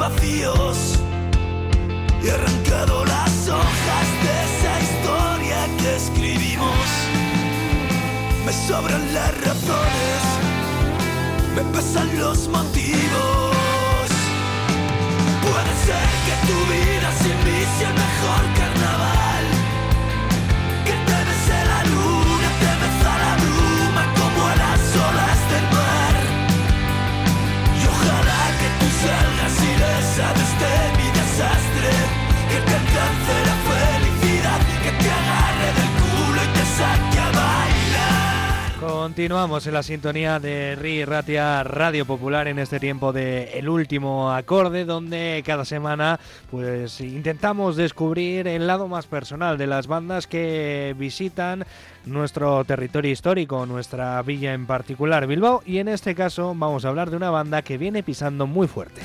vacíos y he arrancado las hojas de esa historia que escribimos. Me sobran las razones, me pesan los motivos. Puede ser que tu vida sin mí sea el mejor carnaval, que te bese la luna, te besa la bruma como a las olas del mar. Y ojalá que tú salgas ilesa de este mi desastre, que te alcance la felicidad, que te agarre del culo y te saque a bailar. Continuamos en la sintonía de RI Ratia Radio Popular en este tiempo de El Último Acorde, donde cada semana pues intentamos descubrir el lado más personal de las bandas que visitan nuestro territorio histórico, nuestra villa en particular, Bilbao, y en este caso vamos a hablar de una banda que viene pisando muy fuerte.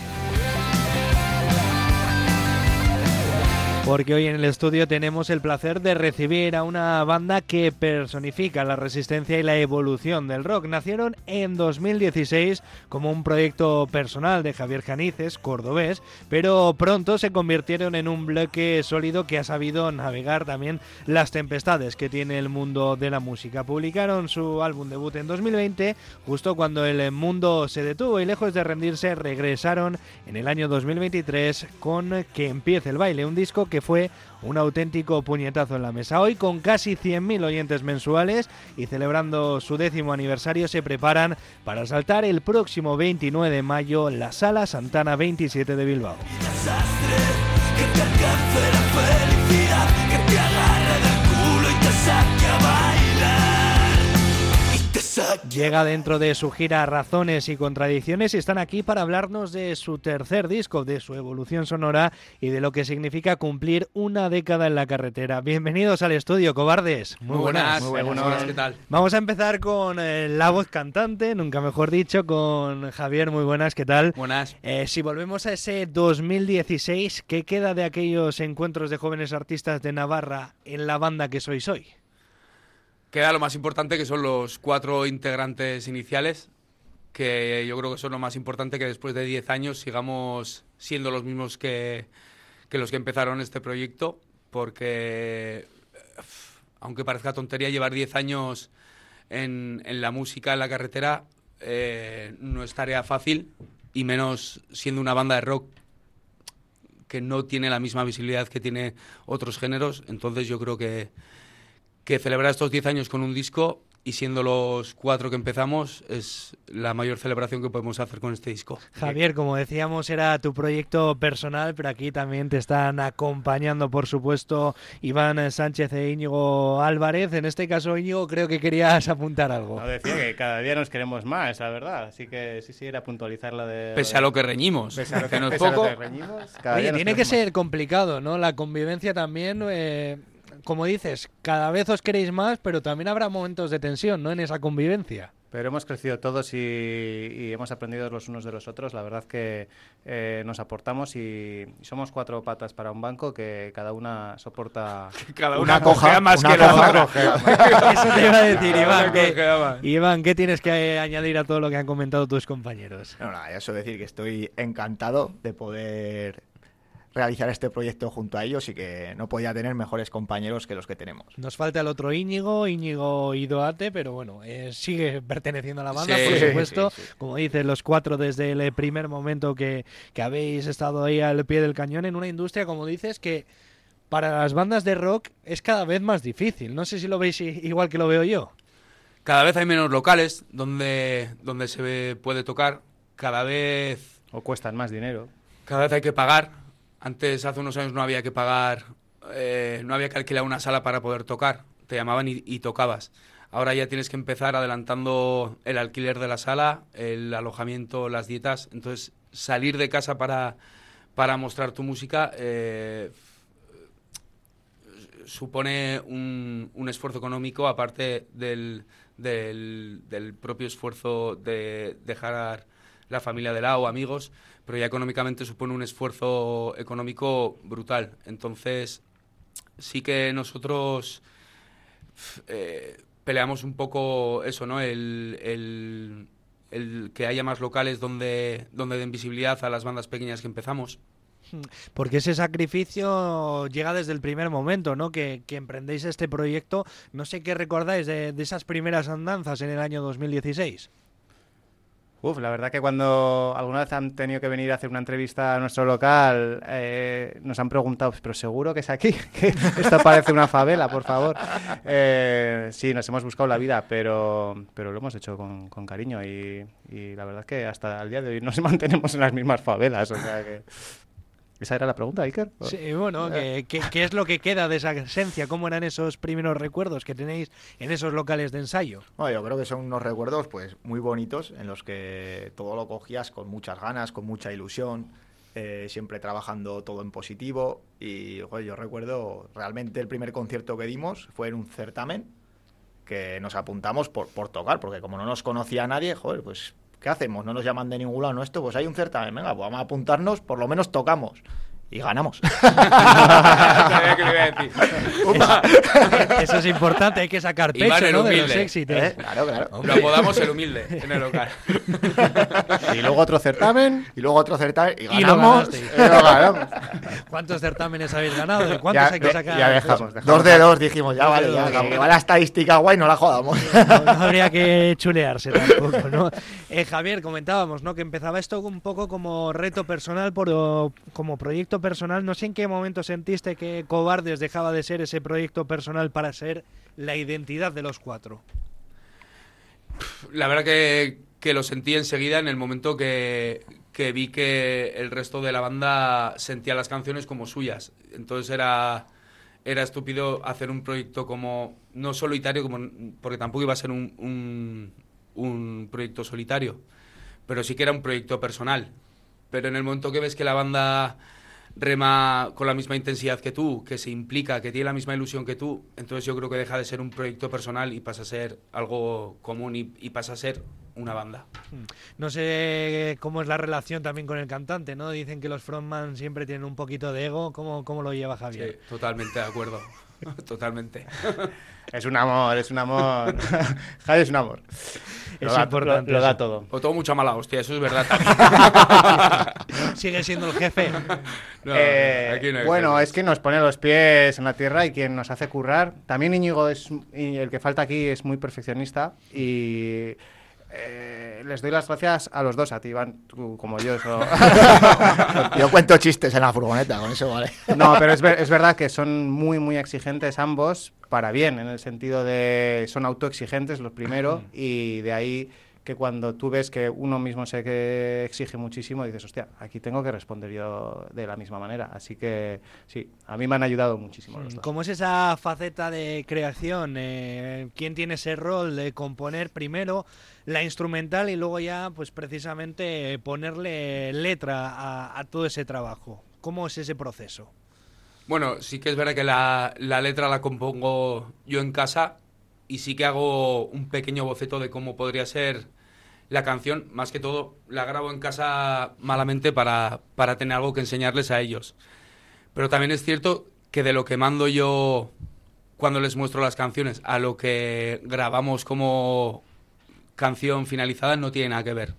Porque hoy en el estudio tenemos el placer de recibir a una banda que personifica la resistencia y la evolución del rock. Nacieron en 2016 como un proyecto personal de Javier Janices, cordobés, pero pronto se convirtieron en un bloque sólido que ha sabido navegar también las tempestades que tiene el mundo de la música. Publicaron su álbum debut en 2020, justo cuando el mundo se detuvo, y lejos de rendirse regresaron en el año 2023 con Que empiece el baile, un disco que fue un auténtico puñetazo en la mesa. Hoy, con casi 100.000 oyentes mensuales y celebrando su 10º aniversario, se preparan para asaltar el próximo 29 de mayo la Sala Santana 27 de Bilbao. Que te alcance la felicidad, que te agarre del culo y te saque a bailar. Llega dentro de su gira Razones y Contradicciones y están aquí para hablarnos de su tercer disco, de su evolución sonora y de lo que significa cumplir una década en la carretera. Bienvenidos al estudio, cobardes. Muy buenas, ¿qué tal? Vamos a empezar con la voz cantante, nunca mejor dicho, con Javier. Muy buenas, ¿qué tal? Buenas. Si volvemos a ese 2016, ¿qué queda de aquellos encuentros de jóvenes artistas de Navarra en la banda que sois hoy? Queda lo más importante, que son los 4 integrantes iniciales, que yo creo que son lo más importante, que después de 10 años sigamos siendo los mismos que los que empezaron este proyecto, porque aunque parezca tontería, llevar 10 años en la música, en la carretera, no es tarea fácil, y menos siendo una banda de rock que no tiene la misma visibilidad que tiene otros géneros. Entonces yo creo que celebrar estos 10 años con un disco, y siendo los 4 que empezamos, es la mayor celebración que podemos hacer con este disco. Javier, como decíamos, era tu proyecto personal, pero aquí también te están acompañando, por supuesto, Iván Sánchez e Íñigo Álvarez. En este caso, Íñigo, creo que querías apuntar algo. No, decía que cada día nos queremos más, la verdad. Así que sí, era puntualizar la de... Pese a lo que reñimos, Pese a lo que no es pese a lo poco. que reñimos, cada Oye, día nos tiene que queremos ser complicado, ¿no? La convivencia también... como dices, cada vez os queréis más, pero también habrá momentos de tensión, ¿no?, en esa convivencia. Pero hemos crecido todos y hemos aprendido los unos de los otros. La verdad que nos aportamos y somos 4 patas para un banco, que cada una soporta... Cada una cojea más una que la coja. otra. Eso te iba a decir, Iván. Cojea más. Iván, ¿qué tienes que añadir a todo lo que han comentado tus compañeros? No, nada, ya solo decir que estoy encantado de poder realizar este proyecto junto a ellos y que no podía tener mejores compañeros que los que tenemos. Nos falta el otro Íñigo Idoate, pero bueno, sigue perteneciendo a la banda, Sí, por supuesto. sí. Como dices, los 4 desde el primer momento que habéis estado ahí al pie del cañón en una industria, como dices, que para las bandas de rock es cada vez más difícil. No sé si lo veis igual que lo veo yo. Cada vez hay menos locales donde se puede tocar. Cada vez O cuestan más dinero. hay que pagar. Antes, hace unos años, no había que pagar, no había que alquilar una sala para poder tocar. Te llamaban y tocabas. Ahora ya tienes que empezar adelantando el alquiler de la sala, el alojamiento, las dietas. Entonces, salir de casa para mostrar tu música supone un esfuerzo económico, aparte del propio esfuerzo de dejar la familia de lado, amigos, pero ya económicamente supone un esfuerzo económico brutal. Entonces, sí que nosotros peleamos un poco eso, ¿no? El el que haya más locales donde den visibilidad a las bandas pequeñas que empezamos. Porque ese sacrificio llega desde el primer momento, ¿no? Que emprendéis este proyecto. No sé qué recordáis de esas primeras andanzas en el año 2016. La verdad que cuando alguna vez han tenido que venir a hacer una entrevista a nuestro local, nos han preguntado, ¿pero seguro que es aquí? ¿Que esto parece una favela, por favor? Sí, nos hemos buscado la vida, pero lo hemos hecho con cariño y la verdad es que hasta el día de hoy nos mantenemos en las mismas favelas, o sea que... ¿Esa era la pregunta, Iker? Sí, bueno, ¿qué es lo que queda de esa esencia? ¿Cómo eran esos primeros recuerdos que tenéis en esos locales de ensayo? Bueno, yo creo que son unos recuerdos pues muy bonitos en los que todo lo cogías con muchas ganas, con mucha ilusión, siempre trabajando todo en positivo y joder, yo recuerdo realmente el primer concierto que dimos fue en un certamen que nos apuntamos por tocar, porque como no nos conocía nadie, joder, pues... ¿qué hacemos? No nos llaman de ningún lado, ¿no? Esto, pues hay un certamen, venga, pues vamos a apuntarnos, por lo menos tocamos. Y ganamos. Sabía que lo iba a decir. Eso es importante, hay que sacar pecho, ¿no? De los éxitos. Claro. Lo apodamos el humilde en el local. Y luego otro certamen. Y ganamos. Y lo ganasteis. Y lo ganamos. ¿Cuántos certámenes habéis ganado? ¿De cuántos hay que sacar? Ya dejamos. 2 de 2, dijimos, ya Dos vale, de ya, dos. que va la estadística guay, no la jodamos. No habría que chulearse tampoco, ¿no? Javier, comentábamos, ¿no? Que empezaba esto un poco como reto personal, como proyecto personal. No sé en qué momento sentiste que Cobardes dejaba de ser ese proyecto personal para ser la identidad de los cuatro. La verdad que lo sentí enseguida en el momento que vi que el resto de la banda sentía las canciones como suyas. Entonces era estúpido hacer un proyecto como no solitario, porque tampoco iba a ser un proyecto solitario, pero sí que era un proyecto personal. Pero en el momento que ves que la banda rema con la misma intensidad que tú, que se implica, que tiene la misma ilusión que tú, entonces yo creo que deja de ser un proyecto personal y pasa a ser algo común y pasa a ser una banda. No sé cómo es la relación también con el cantante, ¿no? Dicen que los frontman siempre tienen un poquito de ego. ¿Cómo lo lleva Javier? Sí, totalmente de acuerdo. Totalmente. Es un amor. Javi es un amor. Es importante. Lo da todo. O todo mucha mala hostia, eso es verdad también. ¿Sigue siendo el jefe? No, aquí no hay bueno, jefes. es que nos pone los pies en la tierra y quien nos hace currar. También Íñigo y el que falta aquí es muy perfeccionista y les doy las gracias a los dos, a ti, Iván, tú como yo. Yo cuento chistes en la furgoneta, con eso vale. No, pero es verdad que son muy, muy exigentes ambos para bien, en el sentido de son autoexigentes los primeros y de ahí que cuando tú ves que uno mismo se que exige muchísimo, dices, hostia, aquí tengo que responder yo de la misma manera. Así que sí, a mí me han ayudado muchísimo los dos. ¿Cómo es esa faceta de creación? ¿Quién tiene ese rol de componer primero la instrumental y luego ya, pues precisamente, ponerle letra a todo ese trabajo? ¿Cómo es ese proceso? Bueno, sí que es verdad que la letra la compongo yo en casa y sí que hago un pequeño boceto de cómo podría ser la canción. Más que todo, la grabo en casa malamente para tener algo que enseñarles a ellos. Pero también es cierto que de lo que mando yo cuando les muestro las canciones a lo que grabamos como canción finalizada no tiene nada que ver.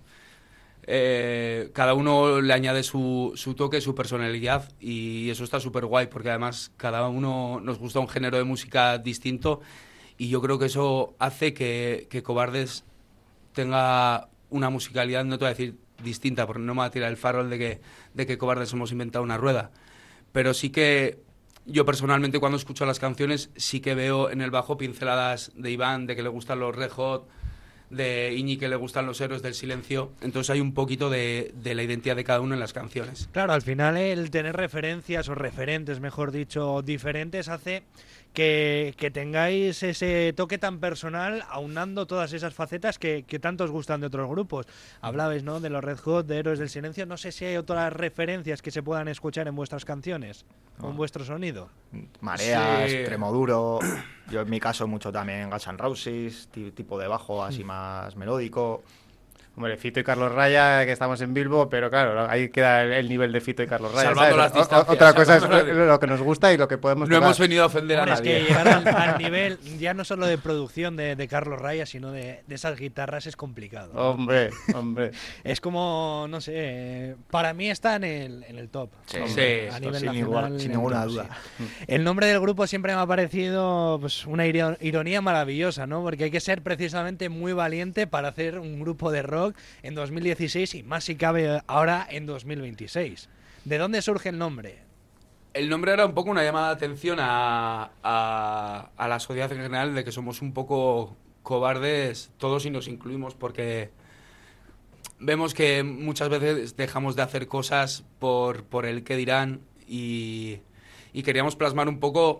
Cada uno le añade su toque, su personalidad y eso está súper guay porque además cada uno nos gusta un género de música distinto y yo creo que eso hace que Cobardes tenga una musicalidad, no te voy a decir distinta porque no me va a tirar el farol de que Cobardes hemos inventado una rueda, pero sí que yo personalmente cuando escucho las canciones sí que veo en el bajo pinceladas de Iván, de que le gustan los Red Hot, de Iñi que le gustan los Héroes del Silencio, entonces hay un poquito de la identidad de cada uno en las canciones. Claro, al final el tener referencias o referentes, mejor dicho, diferentes hace que tengáis ese toque tan personal aunando todas esas facetas que tanto os gustan de otros grupos. Hablabais, ¿no?, de los Red Hot, de Héroes del Silencio. No sé si hay otras referencias que se puedan escuchar en vuestras canciones o en vuestro sonido. Mareas, Sí. Tremoduro. Yo en mi caso mucho también Guns N' Roses, tipo de bajo así más melódico. Hombre, Fito y Carlos Raya, que estamos en Bilbo, pero claro, ahí queda el nivel de Fito y Carlos Raya. Salvando ¿sabes? las distancias, Otra cosa es salvando lo que nos gusta y lo que podemos No tocar. hemos venido a ofender a Hombre, es nadie. que llegar al nivel, ya no solo de producción de Carlos Raya, sino de esas guitarras es complicado. Hombre. Es como, no sé, para mí está en el top. Sí, Hombre, sí, a nivel sin nacional, sin en el ninguna top, duda. sí. El nombre del grupo siempre me ha parecido pues, una ironía maravillosa, ¿no? Porque hay que ser precisamente muy valiente para hacer un grupo de rock en 2016 y más si cabe ahora en 2026. ¿De dónde surge el nombre? El nombre era un poco una llamada de atención a la sociedad en general, de que somos un poco cobardes todos y nos incluimos, porque vemos que muchas veces dejamos de hacer cosas por el que dirán y queríamos plasmar un poco,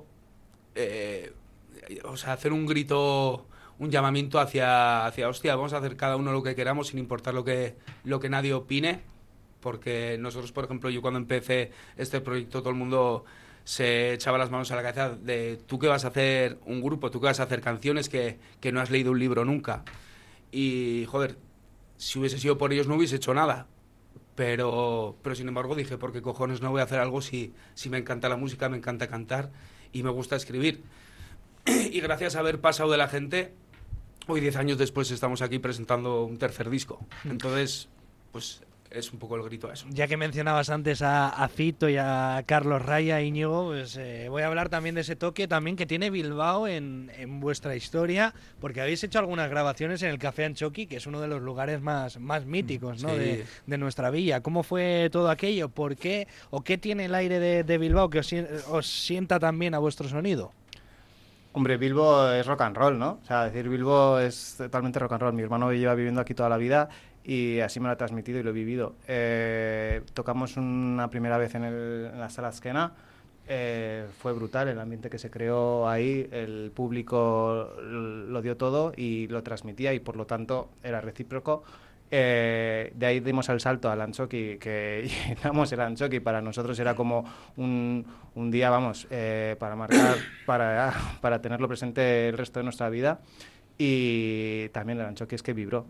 o sea, hacer un grito, un llamamiento hacia hostia, vamos a hacer cada uno lo que queramos sin importar lo que nadie opine, porque nosotros, por ejemplo, yo cuando empecé este proyecto, todo el mundo se echaba las manos a la cabeza de tú que vas a hacer un grupo, tú que vas a hacer canciones que no has leído un libro nunca. Y, joder, si hubiese sido por ellos no hubiese hecho nada. Pero sin embargo dije, ¿por qué cojones no voy a hacer algo si me encanta la música, me encanta cantar y me gusta escribir? Y gracias a haber pasado de la gente, hoy 10 años después estamos aquí presentando un tercer disco. Entonces, pues es un poco el grito a eso. Ya que mencionabas antes a Fito y a Carlos Raya, Íñigo, pues voy a hablar también de ese toque también que tiene Bilbao en vuestra historia, porque habéis hecho algunas grabaciones en el Café Antxoki, que es uno de los lugares más míticos, ¿no? Sí. de nuestra villa. ¿Cómo fue todo aquello? ¿Por qué? ¿O qué tiene el aire de Bilbao que os sienta también a vuestro sonido? Hombre, Bilbo es rock and roll, ¿no? O sea, decir Bilbo es totalmente rock and roll. Mi hermano lleva viviendo aquí toda la vida y así me lo ha transmitido y lo he vivido. Tocamos una primera vez en la Sala Azkena. Fue brutal el ambiente que se creó ahí, el público lo dio todo y lo transmitía y por lo tanto era recíproco. De ahí dimos el salto al Antxoki, que llenamos el Antxoki, para nosotros era como un día, vamos, para marcar, para tenerlo presente el resto de nuestra vida. Y también el Antxoki es que vibró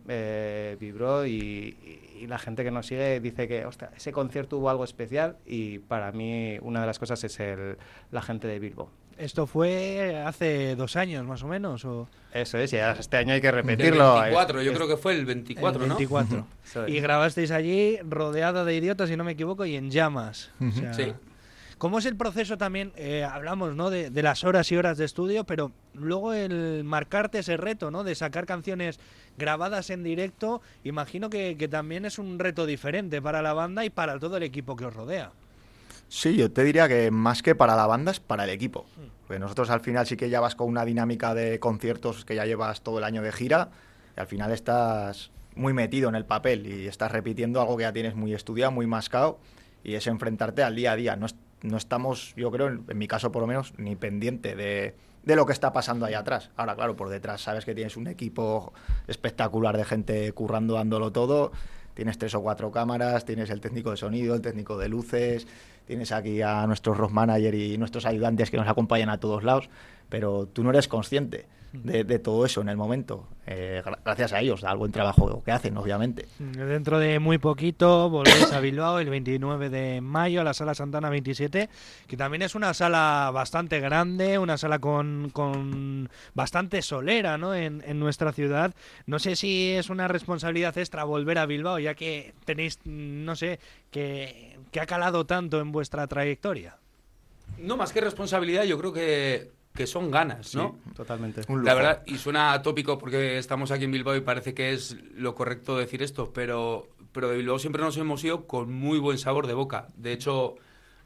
y la gente que nos sigue dice que, hostia, ese concierto hubo algo especial y para mí una de las cosas es la gente de Bilbo. ¿Esto fue hace 2 años más o menos? ¿O? Eso es, y este año hay que Del repetirlo. 24, yo creo que fue el 24, el 24. ¿no? Eso es. Y grabasteis allí rodeado de idiotas, si no me equivoco, y en llamas. O sea, Sí. ¿cómo es el proceso también? Hablamos, ¿no? de las horas y horas de estudio, pero luego el marcarte ese reto, ¿no? De sacar canciones grabadas en directo, imagino que también es un reto diferente para la banda y para todo el equipo que os rodea. Sí, yo te diría que más que para la banda es para el equipo. Porque nosotros al final sí que ya vas con una dinámica de conciertos que ya llevas todo el año de gira y al final estás muy metido en el papel y estás repitiendo algo que ya tienes muy estudiado, muy mascado y es enfrentarte al día a día. No estamos, yo creo, en mi caso por lo menos, ni pendiente de lo que está pasando ahí atrás. Ahora, claro, por detrás sabes que tienes un equipo espectacular de gente currando, dándolo todo. Tienes 3 o 4 cámaras, tienes el técnico de sonido, el técnico de luces, tienes aquí a nuestros road manager y nuestros ayudantes que nos acompañan a todos lados, pero tú no eres consciente de todo eso en el momento. Gracias a ellos, al buen trabajo que hacen, obviamente. Dentro de muy poquito volvéis a Bilbao el 29 de mayo a la Sala Santana 27, que también es una sala bastante grande, una sala con bastante solera, ¿no? en nuestra ciudad. No sé si es una responsabilidad extra volver a Bilbao, ya que tenéis, no sé, que ha calado tanto en vuestra trayectoria. No, más que responsabilidad, yo creo que son ganas, ¿no? Sí, totalmente. Un lujo. La verdad, y suena atópico porque estamos aquí en Bilbao y parece que es lo correcto decir esto, pero de Bilbao siempre nos hemos ido con muy buen sabor de boca. De hecho,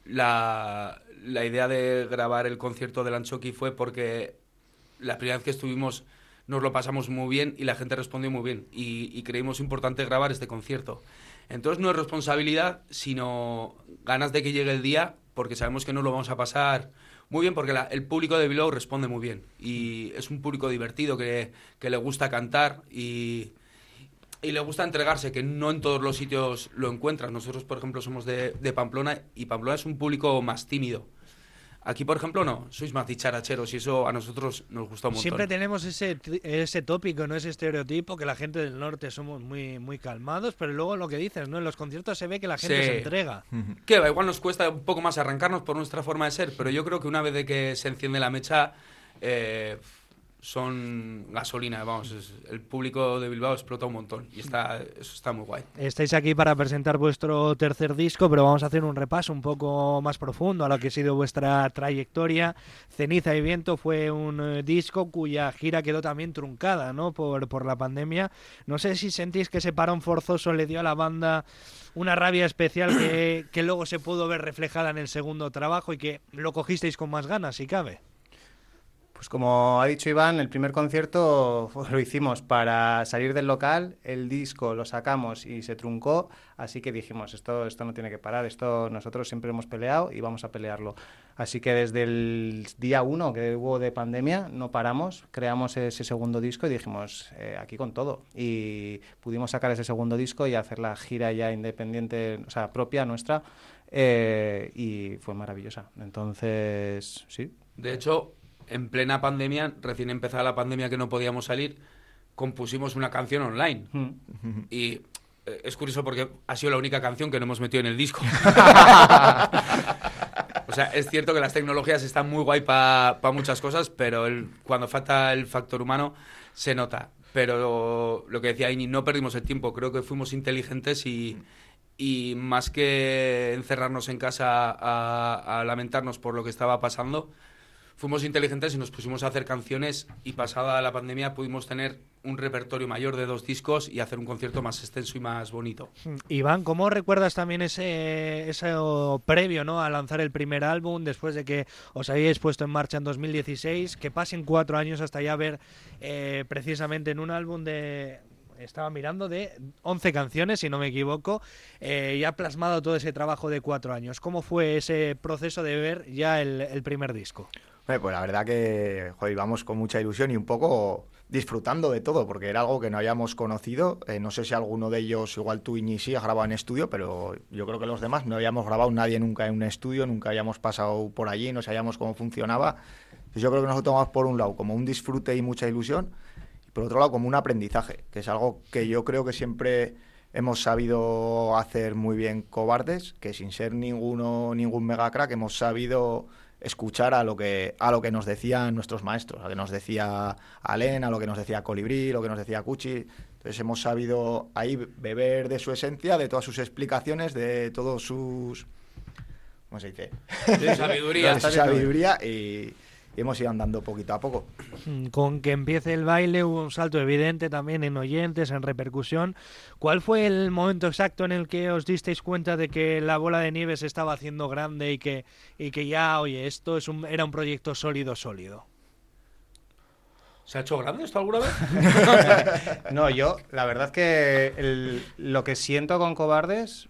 la idea de grabar el concierto del Antxoki fue porque la primera vez que estuvimos nos lo pasamos muy bien y la gente respondió muy bien y creímos importante grabar este concierto. Entonces no es responsabilidad, sino ganas de que llegue el día, porque sabemos que nos lo vamos a pasar muy bien, porque el público de Bilbao responde muy bien y es un público divertido que le gusta cantar y le gusta entregarse, que no en todos los sitios lo encuentran. Nosotros, por ejemplo, somos de Pamplona y Pamplona es un público más tímido. Aquí, por ejemplo, no. Sois más dicharacheros y eso a nosotros nos gusta un montón. Siempre tenemos ese tópico, no, ese estereotipo, que la gente del norte somos muy, muy calmados, pero luego lo que dices, ¿no? En los conciertos se ve que la gente se entrega. Que va, igual nos cuesta un poco más arrancarnos por nuestra forma de ser, pero yo creo que una vez de que se enciende la mecha, son gasolina, vamos, el público de Bilbao explota un montón y eso está muy guay. Estáis aquí para presentar vuestro tercer disco, pero vamos a hacer un repaso un poco más profundo a lo que ha sido vuestra trayectoria. Ceniza y Viento fue un disco cuya gira quedó también truncada, ¿no? por la pandemia. No sé si sentís que ese parón forzoso le dio a la banda una rabia especial que luego se pudo ver reflejada en el segundo trabajo y que lo cogisteis con más ganas, si cabe. Pues como ha dicho Iván, el primer concierto lo hicimos para salir del local, el disco lo sacamos y se truncó, así que dijimos, esto no tiene que parar, esto nosotros siempre hemos peleado y vamos a pelearlo. Así que desde el día 1 que hubo de pandemia no paramos, creamos ese segundo disco y dijimos, aquí con todo. Y pudimos sacar ese segundo disco y hacer la gira ya independiente, o sea, propia nuestra, y fue maravillosa. Entonces, sí. De hecho, en plena pandemia, recién empezada la pandemia que no podíamos salir, compusimos una canción online. Y es curioso porque ha sido la única canción que no hemos metido en el disco. O sea, es cierto que las tecnologías están muy guay para muchas cosas, pero cuando falta el factor humano se nota. Pero lo que decía Ini, no perdimos el tiempo, creo que fuimos inteligentes y más que encerrarnos en casa a lamentarnos por lo que estaba pasando, fuimos inteligentes y nos pusimos a hacer canciones y pasada la pandemia pudimos tener un repertorio mayor de 2 discos y hacer un concierto más extenso y más bonito. Iván, ¿cómo recuerdas también ese previo, ¿no?, a lanzar el primer álbum después de que os habíais puesto en marcha en 2016? Que pasen 4 años hasta ya ver precisamente en un álbum estaba mirando de 11 canciones, si no me equivoco, ya plasmado todo ese trabajo de 4 años. ¿Cómo fue ese proceso de ver ya el primer disco? Pues la verdad que íbamos con mucha ilusión y un poco disfrutando de todo, porque era algo que no habíamos conocido. No sé si alguno de ellos, igual tú, Iñi, sí, has grabado en estudio, pero yo creo que los demás no habíamos grabado nadie nunca en un estudio, nunca habíamos pasado por allí, no sabíamos cómo funcionaba. Entonces yo creo que nos lo tomamos por un lado como un disfrute y mucha ilusión, y por otro lado como un aprendizaje, que es algo que yo creo que siempre hemos sabido hacer muy bien Cobardes, que sin ser ningún mega crack hemos sabido escuchar a lo que nos decían nuestros maestros, a lo que nos decía Alén, a lo que nos decía Colibrí, lo que nos decía Cuchi. Entonces hemos sabido ahí beber de su esencia, de todas sus explicaciones, de todos sus... ¿cómo se dice? De sabiduría. De su sabiduría y hemos ido andando poquito a poco. Con que empiece el baile hubo un salto evidente también en oyentes, en repercusión. ¿Cuál fue el momento exacto en el que os disteis cuenta de que la bola de nieve se estaba haciendo grande y que ya, oye, esto era un proyecto sólido? ¿Se ha hecho grande esto alguna vez? No, yo, la verdad es que lo que siento con Cobardes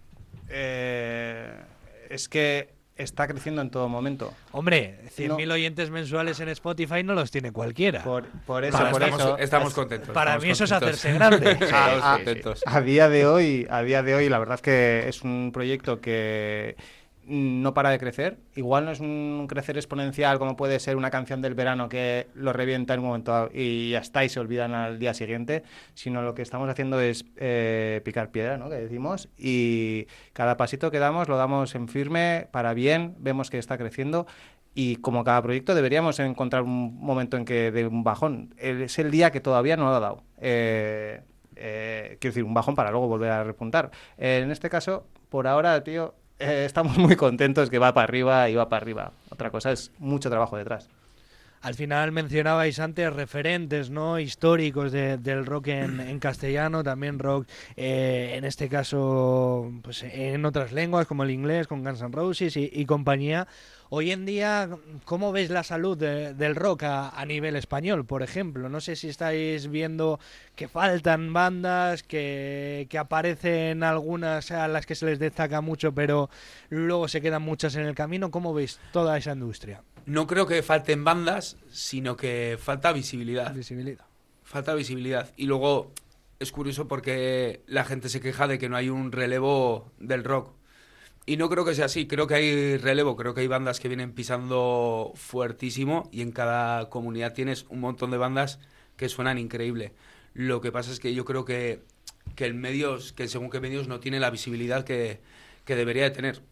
es que está creciendo en todo momento. Hombre, 100.000 oyentes mensuales en Spotify no los tiene cualquiera. Por eso. Estamos contentos. Para mí eso es hacerse grande. Estamos contentos. A día de hoy, la verdad es que es un proyecto que no para de crecer. Igual no es un crecer exponencial como puede ser una canción del verano que lo revienta en un momento y ya está y se olvidan al día siguiente, sino lo que estamos haciendo es picar piedra, ¿no?, que decimos, y cada pasito que damos lo damos en firme, para bien, vemos que está creciendo. Y como cada proyecto deberíamos encontrar un momento en que de un bajón. Es el día que todavía no lo ha dado. Quiero decir, un bajón para luego volver a repuntar. En este caso, por ahora, tío, estamos muy contentos que va para arriba y va para arriba. Otra cosa es mucho trabajo detrás. Al final mencionabais antes referentes, ¿no?, históricos del rock en castellano, también rock en este caso pues en otras lenguas como el inglés, con Guns N' Roses y compañía. Hoy en día, ¿cómo veis la salud del rock a nivel español, por ejemplo? No sé si estáis viendo que faltan bandas, que aparecen algunas a las que se les destaca mucho, pero luego se quedan muchas en el camino. ¿Cómo veis toda esa industria? No creo que falten bandas, sino que falta visibilidad. Falta visibilidad. Y luego es curioso porque la gente se queja de que no hay un relevo del rock. Y no creo que sea así, creo que hay relevo, creo que hay bandas que vienen pisando fuertísimo y en cada comunidad tienes un montón de bandas que suenan increíble. Lo que pasa es que yo creo que según qué medios no tiene la visibilidad que debería de tener,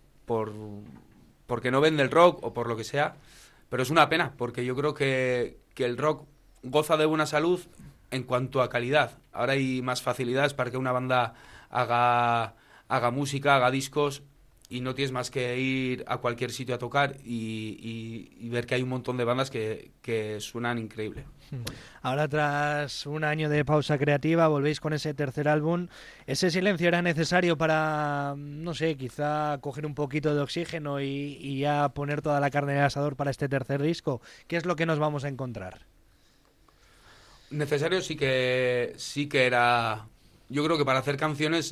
porque no vende el rock o por lo que sea, pero es una pena, porque yo creo que el rock goza de buena salud en cuanto a calidad. Ahora hay más facilidades para que una banda haga música, haga discos, y no tienes más que ir a cualquier sitio a tocar y ver que hay un montón de bandas que suenan increíble. Ahora, tras un año de pausa creativa, volvéis con ese tercer álbum. ¿Ese silencio era necesario para, no sé, quizá coger un poquito de oxígeno y ya poner toda la carne en el asador para este tercer disco? ¿Qué es lo que nos vamos a encontrar? Necesario sí que era. Yo creo que para hacer canciones,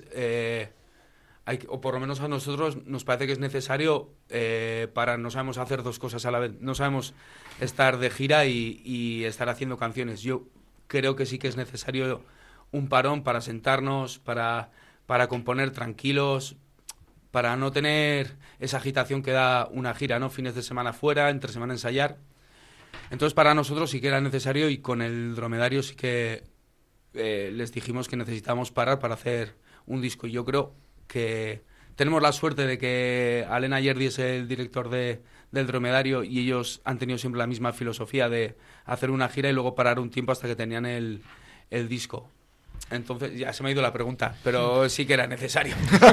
o por lo menos a nosotros nos parece que es necesario, no sabemos hacer dos cosas a la vez. No sabemos estar de gira y estar haciendo canciones. Yo creo que sí que es necesario un parón para sentarnos, para componer tranquilos, para no tener esa agitación que da una gira, ¿no? Fines de semana fuera, entre semana ensayar. Entonces para nosotros sí que era necesario, y con el Dromedario sí que les dijimos que necesitábamos parar para hacer un disco. Y yo creo que tenemos la suerte de que Alain Ayerdi es el director del Dromedario, y ellos han tenido siempre la misma filosofía de hacer una gira y luego parar un tiempo hasta que tenían el disco. Entonces ya se me ha ido la pregunta, pero sí que era necesario.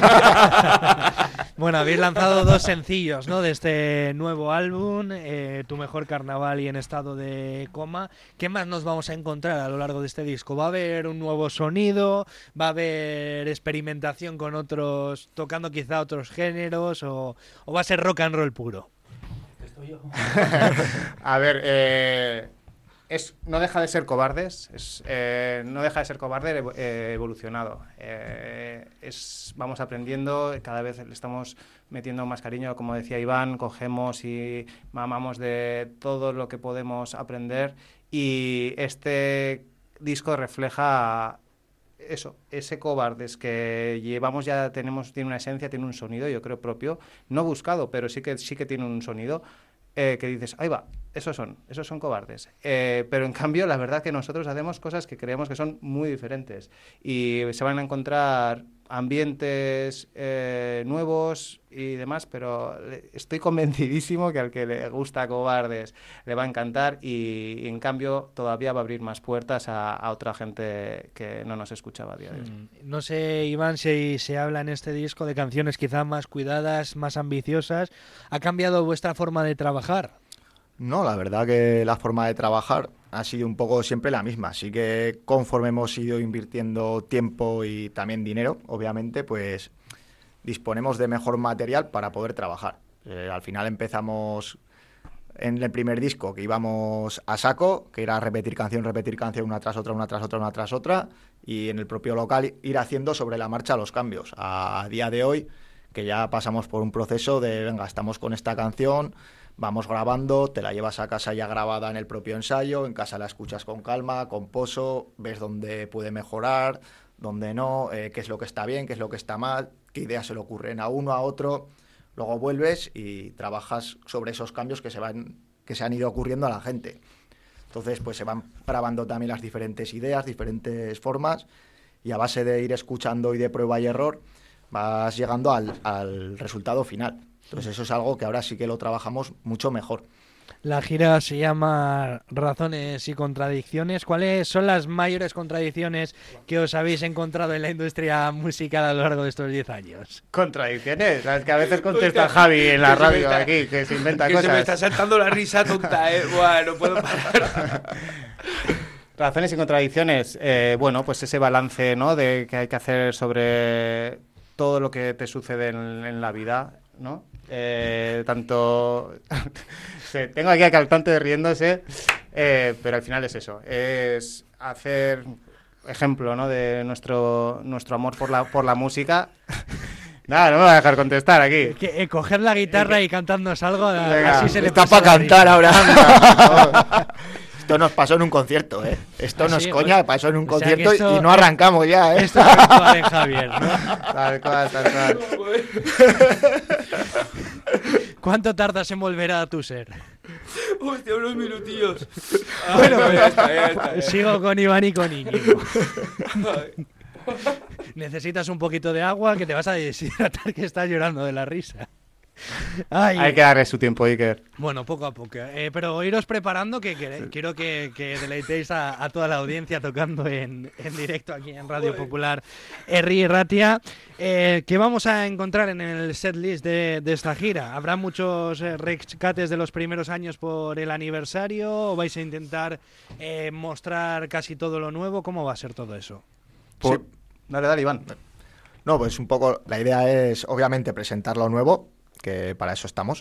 Bueno, habéis lanzado 2 sencillos, ¿no?, de este nuevo álbum, Tu mejor carnaval y En estado de coma. ¿Qué más nos vamos a encontrar a lo largo de este disco? ¿Va a haber un nuevo sonido? ¿Va a haber experimentación con otros, tocando quizá otros géneros? ¿O va a ser rock and roll puro? Estoy yo. A ver, no deja de ser Cobardes, no deja de ser Cobarde evolucionado. Vamos aprendiendo, cada vez le estamos metiendo más cariño, como decía Iván, cogemos y mamamos de todo lo que podemos aprender, y este disco refleja eso, ese Cobardes que llevamos ya, tiene una esencia, tiene un sonido, yo creo, propio, no buscado, pero sí que tiene un sonido. Que dices, ahí va, esos son Cobardes. Pero en cambio, la verdad que nosotros hacemos cosas que creemos que son muy diferentes. Y se van a encontrar ambientes nuevos y demás, pero estoy convencidísimo que al que le gusta Cobardes le va a encantar, y en cambio todavía va a abrir más puertas a otra gente que no nos escuchaba a día de hoy. No sé, Iván, si se habla en este disco de canciones quizá más cuidadas, más ambiciosas. ¿Ha cambiado vuestra forma de trabajar? No, la verdad que la forma de trabajar ha sido un poco siempre la misma. Así que conforme hemos ido invirtiendo tiempo y también dinero, obviamente, pues disponemos de mejor material para poder trabajar. Al final empezamos en el primer disco, que íbamos a saco, que era repetir canción, una tras otra, y en el propio local ir haciendo sobre la marcha los cambios. A día de hoy, que ya pasamos por un proceso de, venga, estamos con esta canción, vamos grabando, te la llevas a casa ya grabada en el propio ensayo, en casa la escuchas con calma, con poso, ves dónde puede mejorar, dónde no, qué es lo que está bien, qué es lo que está mal, qué ideas se le ocurren a uno, a otro. Luego vuelves y trabajas sobre esos cambios que se han ido ocurriendo a la gente. Entonces, pues se van grabando también las diferentes ideas, diferentes formas, y a base de ir escuchando y de prueba y error, vas llegando al resultado final. Entonces eso es algo que ahora sí que lo trabajamos mucho mejor. La gira se llama Razones y Contradicciones. ¿Cuáles son las mayores contradicciones que os habéis encontrado en la industria musical a lo largo de estos 10 años? Contradicciones, las que a veces contesta Javi en la radio aquí, que se inventa cosas. Que se me está saltando la risa tonta, Bueno, no puedo parar. Razones y contradicciones, bueno, pues ese balance, ¿no?, de que hay que hacer sobre todo lo que te sucede en la vida, ¿no? Tanto tengo aquí al cantante riéndose, pero al final es eso, es hacer ejemplo, ¿no?, de nuestro amor por la música. Nada, no me voy a dejar contestar aquí. Coger la guitarra y cantándonos algo, venga, así se le está pasa para cantar ahora. Esto nos pasó en un concierto, ¿eh? Esto no es coña, pasó en un o sea, concierto que esto- y no arrancamos ya, ¿eh? Esto es virtual en Javier, ¿no? Tal cual, tal cual. ¿Cuánto tardas en volver a tu ser? Hostia, unos minutillos. Bueno, no, pues, ya está. sigo con Iván y con Íñigo. Necesitas un poquito de agua, que te vas a deshidratar, que estás llorando de la risa. Ay. Hay que darle su tiempo, Iker. Bueno, poco a poco. Pero iros preparando, que quiero que deleitéis a toda la audiencia tocando en directo aquí en Radio Popular Herri y Ratia. ¿Qué vamos a encontrar en el setlist de esta gira? ¿Habrá muchos rescates de los primeros años por el aniversario? ¿O vais a intentar mostrar casi todo lo nuevo? ¿Cómo va a ser todo eso? Sí. Dale, Iván. No, pues un poco la idea es obviamente presentar lo nuevo, que para eso estamos,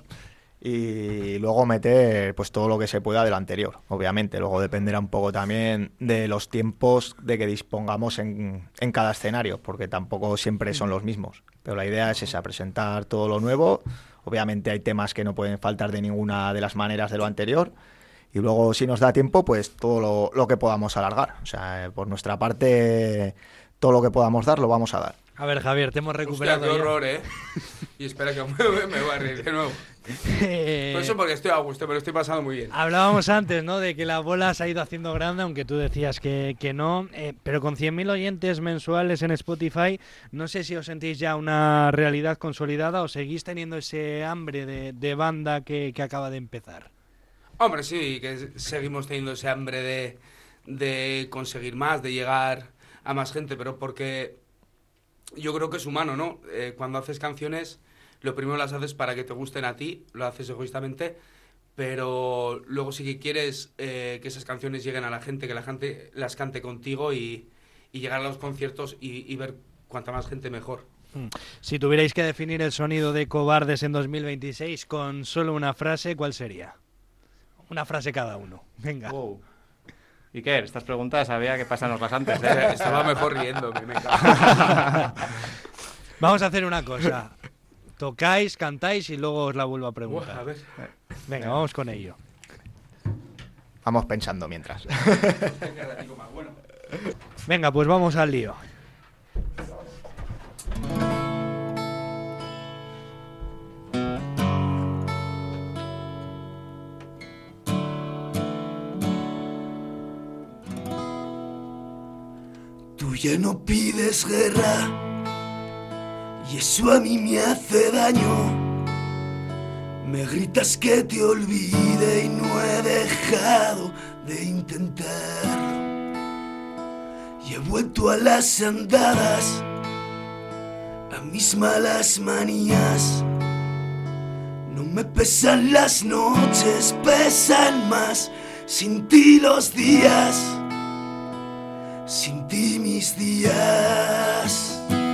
y luego meter pues todo lo que se pueda de lo anterior, obviamente. Luego dependerá un poco también de los tiempos de que dispongamos en cada escenario, porque tampoco siempre son los mismos. Pero la idea es esa, presentar todo lo nuevo. Obviamente hay temas que no pueden faltar de ninguna de las maneras de lo anterior. Y luego, si nos da tiempo, pues todo lo que podamos alargar. O sea, por nuestra parte, todo lo que podamos dar, lo vamos a dar. A ver, Javier, te hemos recuperado. Hostia, qué ya. horror, ¿eh? Y espera que me voy a reír de nuevo. Por eso porque estoy a gusto, pero estoy pasando muy bien. Hablábamos antes, ¿no?, de que la bola se ha ido haciendo grande, aunque tú decías que no, pero con 100.000 oyentes mensuales en Spotify, no sé si os sentís ya una realidad consolidada o seguís teniendo ese hambre de banda que acaba de empezar. Hombre, sí, que seguimos teniendo ese hambre de conseguir más, de llegar a más gente, pero porque yo creo que es humano, ¿no? Cuando haces canciones, lo primero las haces para que te gusten a ti, lo haces egoístamente, pero luego sí que quieres que esas canciones lleguen a la gente, que la gente las cante contigo y llegar a los conciertos y ver cuanta más gente mejor. Si tuvierais que definir el sonido de Cobardes en 2026 con solo una frase, ¿cuál sería? Una frase cada uno. Venga. Wow. Iker, estas preguntas había que pasárnoslas antes, ¿eh? Estaba mejor riéndome, me cago. Vamos a hacer una cosa. Tocáis, cantáis y luego os la vuelvo a preguntar. A ver. Venga, vamos con ello. Vamos pensando mientras. Venga, pues vamos al lío. Tú ya no pides guerra y eso a mí me hace daño. Me gritas que te olvide y no he dejado de intentarlo. Y he vuelto a las andadas, a mis malas manías. No me pesan las noches, pesan más sin ti los días. Sin ti mis días.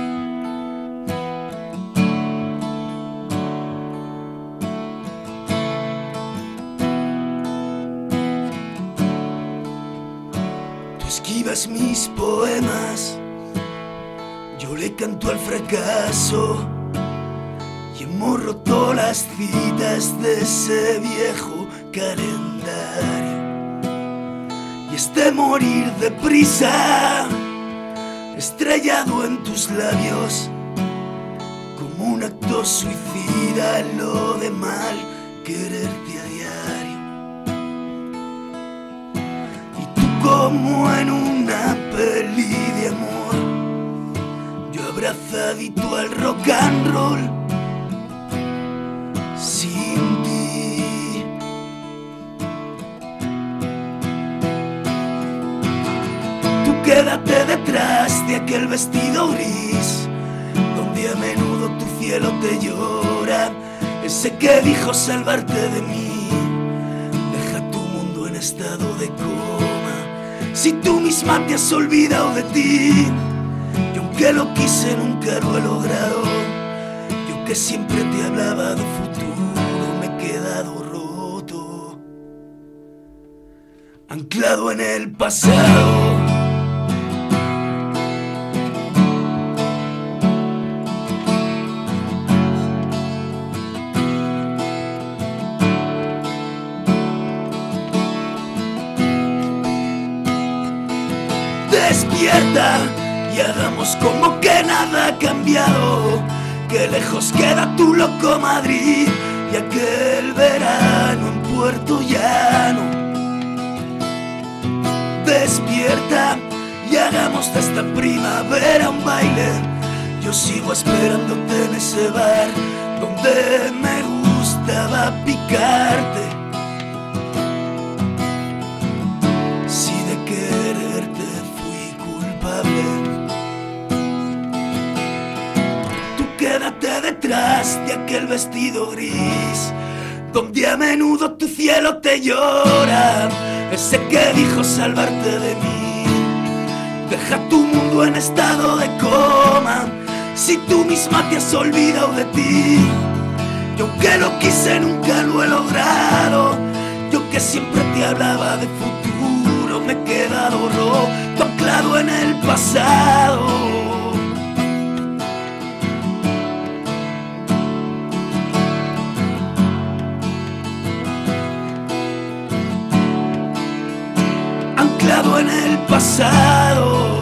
Tú esquivas mis poemas, yo le canto al fracaso. Y hemos roto las citas de ese viejo calendario. Y este morir deprisa, estrellado en tus labios, como un acto suicida, lo de mal quererte a diario. Y tú como en una peli de amor, yo abrazadito al rock and roll, sin ti. Quédate detrás de aquel vestido gris, donde a menudo tu cielo te llora. Ese que dijo salvarte de mí, deja tu mundo en estado de coma. Si tú misma te has olvidado de ti, y aunque lo quise nunca lo he logrado. Y aunque siempre te hablaba de futuro, me he quedado roto, anclado en el pasado. Despierta y hagamos como que nada ha cambiado, que lejos queda tu loco Madrid y aquel verano en Puerto Llano. Despierta y hagamos de esta primavera un baile. Yo sigo esperándote en ese bar donde me gustaba picarte. Si de quererte fui culpable, tú quédate detrás de aquel vestido gris donde a menudo tu cielo te llora, ese que dijo salvarte de mí. Deja tu mundo en estado de coma, si tú misma te has olvidado de ti. Yo que lo quise nunca lo he logrado, yo que siempre te hablaba de futuro, me he quedado roto, anclado en el pasado. Anclado en el pasado.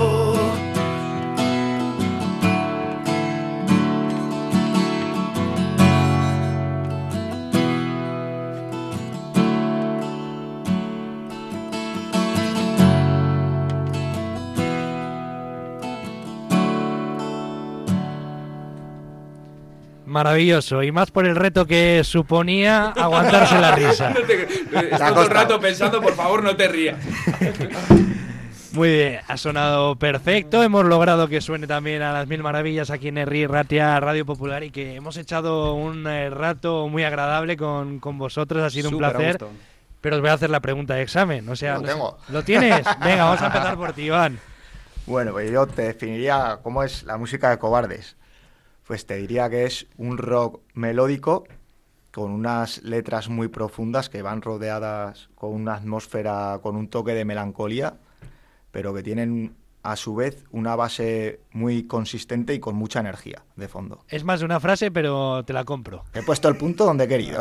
Maravilloso, y más por el reto que suponía aguantarse la risa. Estoy todo el rato pensando, por favor, no te rías. Muy bien, ha sonado perfecto. Hemos logrado que suene también a las mil maravillas aquí en Herri Ratia Radio Popular y que hemos echado un rato muy agradable con vosotros. Ha sido un placer. Pero os voy a hacer la pregunta de examen. O sea, Lo tengo. ¿Lo tienes? Venga, vamos a empezar por ti, Iván. Bueno, pues yo te definiría cómo es la música de Cobardes. Pues te diría que es un rock melódico con unas letras muy profundas que van rodeadas con una atmósfera, con un toque de melancolía, pero que tienen a su vez una base muy consistente y con mucha energía de fondo. Es más de una frase, pero te la compro. He puesto el punto donde he querido.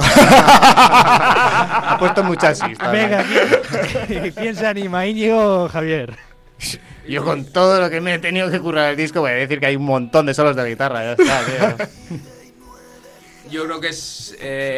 Ha puesto muchas cistas. Venga, ¿quién se anima? ¿Íñigo o Javier? Yo con todo lo que me he tenido que currar el disco voy a decir que hay un montón de solos de guitarra. Ya está, tío. Yo creo que es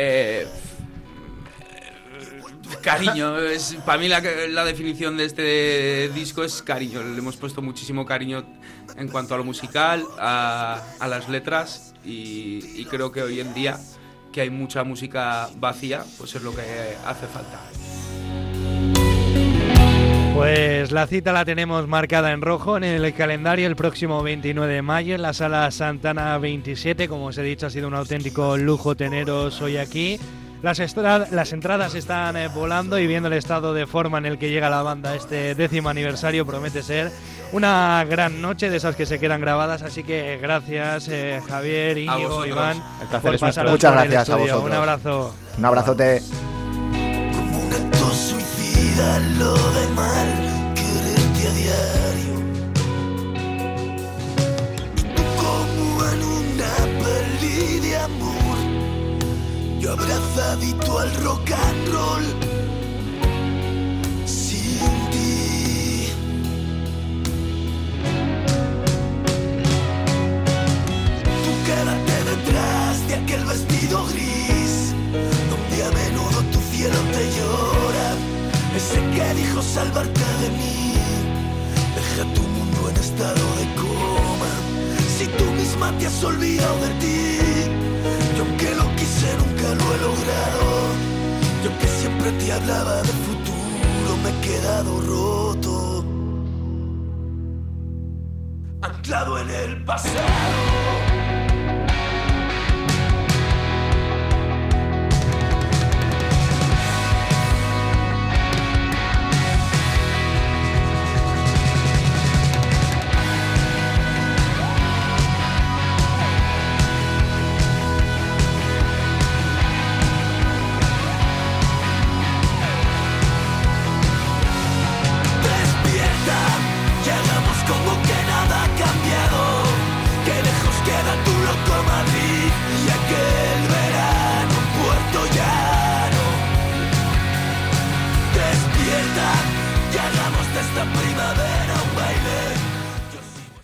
cariño. Para mí la definición de este disco es cariño. Le hemos puesto muchísimo cariño en cuanto a lo musical, a las letras y creo que hoy en día que hay mucha música vacía, pues es lo que hace falta. Pues la cita la tenemos marcada en rojo en el calendario el próximo 29 de mayo en la Sala Santana 27. Como os he dicho, ha sido un auténtico lujo teneros hoy aquí. Las entradas están volando y viendo el estado de forma en el que llega la banda este 10º aniversario promete ser una gran noche de esas que se quedan grabadas. Así que gracias Javier, Íñigo, Iván, El placer es pasaros nuestro. Muchas por el gracias a estudio. vosotros. Un abrazo. Un abrazote. Como un acto suicida lo de mal quererte a diario. Y tú como en una peli de amor, yo abrazadito al rock and roll. Sin ti. Tú quédate detrás de aquel vestido gris donde a menudo tu cielo te llora, ese que dijo salvarte de mí. Deja tu mundo en estado de coma, si tú misma te has olvidado de ti. Yo aunque lo quise nunca lo he logrado, yo que siempre te hablaba de futuro, me he quedado roto, anclado en el pasado.